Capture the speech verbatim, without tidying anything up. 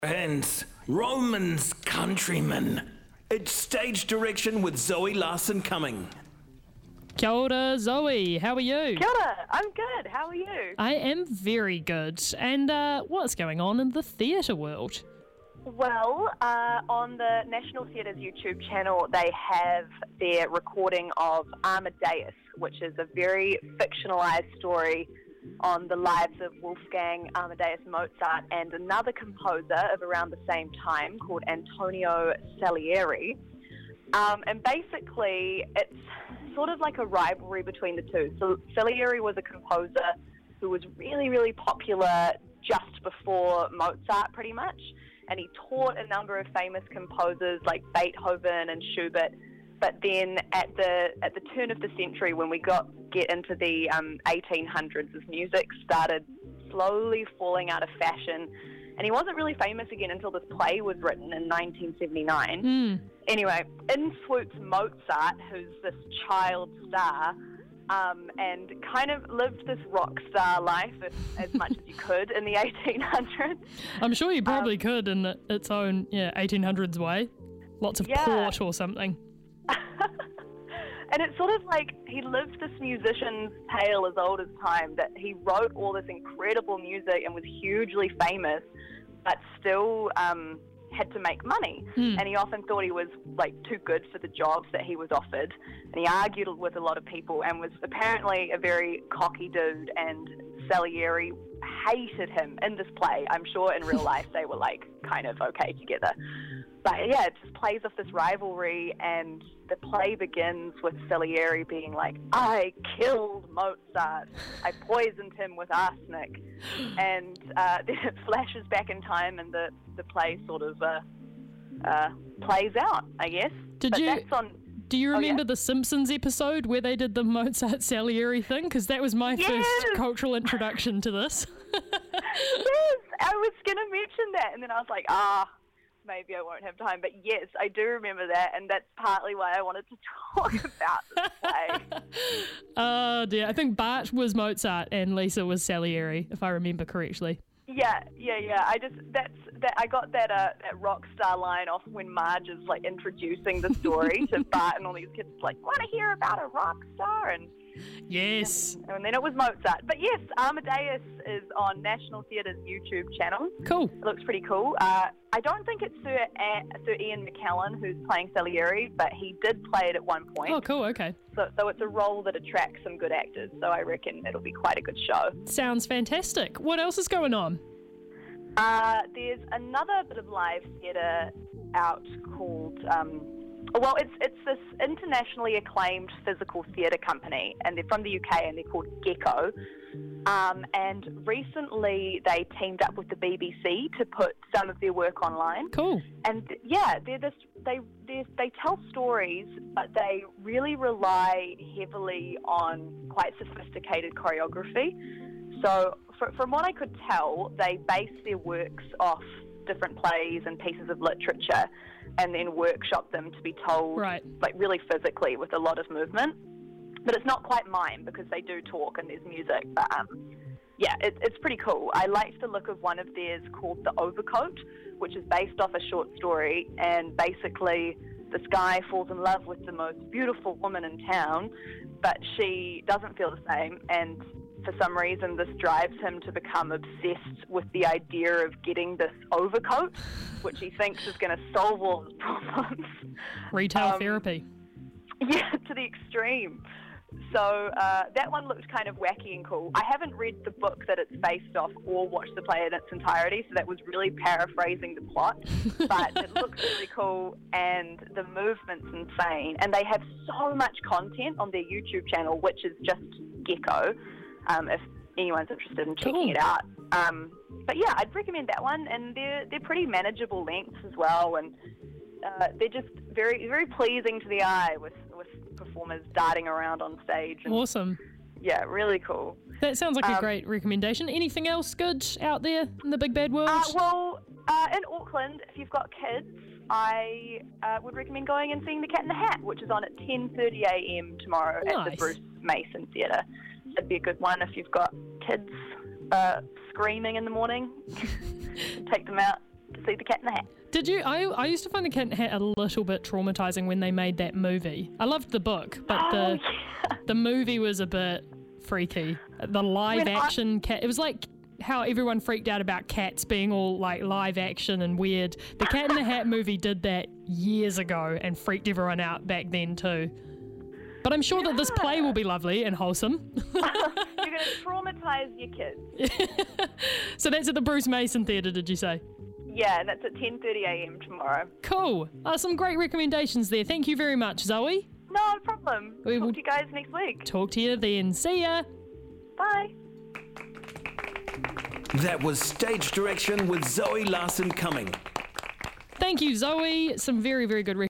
Hence, Roman's Countrymen. It's stage direction with Zoe Larson Cumming. Kia ora, Zoe. How are you? Kia ora. I'm good. How are you? I am very good. And uh, what's going on in the theatre world? Well, uh, on the National Theatre's YouTube channel, they have their recording of Amadeus, which is a very fictionalized story on the lives of Wolfgang Amadeus Mozart and another composer of around the same time called Antonio Salieri. Um, and basically, it's sort of like a rivalry between the two. So Salieri was a composer who was really, really popular just before Mozart, pretty much. And he taught a number of famous composers like Beethoven and Schubert. But then at the at the turn of the century, when we got get into the um, eighteen hundreds, his music started slowly falling out of fashion. And he wasn't really famous again until this play was written in nineteen seventy-nine. Mm. Anyway, in swoops Mozart, who's this child star, um, and kind of lived this rock star life as, as much as you could in the eighteen hundreds. I'm sure you probably Um, could in its own yeah eighteen hundreds way. Lots of Yeah. port or something. And it's sort of like he lived this musician's tale as old as time, that he wrote all this incredible music and was hugely famous, but still um, had to make money. Hmm. And he often thought he was like too good for the jobs that he was offered. And he argued with a lot of people and was apparently a very cocky dude, and Salieri hated him in this play. I'm sure in real life they were like kind of okay together. But yeah, it just plays off this rivalry, and the play begins with Salieri being like, I killed Mozart, I poisoned him with arsenic, and uh, then it flashes back in time and the, the play sort of uh, uh, plays out, I guess. Did but you- that's on... Do you Oh, remember yeah? the Simpsons episode where they did the Mozart Salieri thing? Because that was my Yes! first cultural introduction to this. Yes, I was going to mention that, and then I was like, ah, maybe I won't have time. But yes, I do remember that, and that's partly why I wanted to talk about this play. Oh dear, I think Bart was Mozart and Lisa was Salieri, if I remember correctly. Yeah, yeah, yeah. I just that's that I got that uh, that rock star line off when Marge is like introducing the story to Bart and all these kids like, want to hear about a rock star? And Yes. and then it was Mozart. But yes, Amadeus is on National Theatre's YouTube channel. Cool. It looks pretty cool. Uh, I don't think it's Sir, A- Sir Ian McKellen who's playing Salieri, but he did play it at one point. Oh, cool. Okay. So, so it's a role that attracts some good actors. So I reckon it'll be quite a good show. Sounds fantastic. What else is going on? Uh, there's another bit of live theatre out called, um, well, it's it's this internationally acclaimed physical theatre company, and they're from the U K, and they're called Gecko. Um, and recently they teamed up with the B B C to put some of their work online. Cool. And yeah, they're this, they they they tell stories, but they really rely heavily on quite sophisticated choreography. So fr- from what I could tell, they base their works off different plays and pieces of literature, and then workshop them to be told Right. like really physically with a lot of movement. But it's not quite mime because they do talk and there's music. But um, yeah, it, it's pretty cool. I liked the look of one of theirs called The Overcoat, which is based off a short story. And basically, this guy falls in love with the most beautiful woman in town, but she doesn't feel the same. And for some reason, this drives him to become obsessed with the idea of getting this overcoat, which he thinks is going to solve all his problems. Retail Um, therapy. Yeah, to the extreme. So uh, that one looked kind of wacky and cool. I haven't read the book that it's based off or watched the play in its entirety, so that was really paraphrasing the plot. But it looks really cool, and the movement's insane. And they have so much content on their YouTube channel, which is just Gecko, um, if anyone's interested in checking Cool. it out. Um, but yeah, I'd recommend that one, and they're they're pretty manageable lengths as well, and uh, they're just very very pleasing to the eye with, with performers darting around on stage. And, Awesome. yeah, really cool. That sounds like a Um, great recommendation. Anything else good out there in the big bad world? Uh, well, uh, in Auckland, if you've got kids, I uh, would recommend going and seeing The Cat in the Hat, which is on at ten thirty a m tomorrow at the Nice. Bruce Mason Theatre. That'd be a good one if you've got kids uh, screaming in the morning. Take them out to see The Cat in the Hat. Did you? I I used to find The Cat in the Hat a little bit traumatizing when they made that movie. I loved the book, but Oh, the yeah. the movie was a bit freaky. The live When I- action cat. It was like how everyone freaked out about cats being all like live action and weird. The Cat in the Hat movie did that years ago and freaked everyone out back then too. But I'm sure that this play will be lovely and wholesome. You're going to traumatise your kids. So that's at the Bruce Mason Theatre, did you say? Yeah, that's at ten thirty a.m. tomorrow. Cool. Uh, some great recommendations there. Thank you very much, Zoe. No problem. We Talk will- to you guys next week. Talk to you then. See ya. Bye. That was Stage Direction with Zoe Larson Cumming. Thank you, Zoe. Some very, very good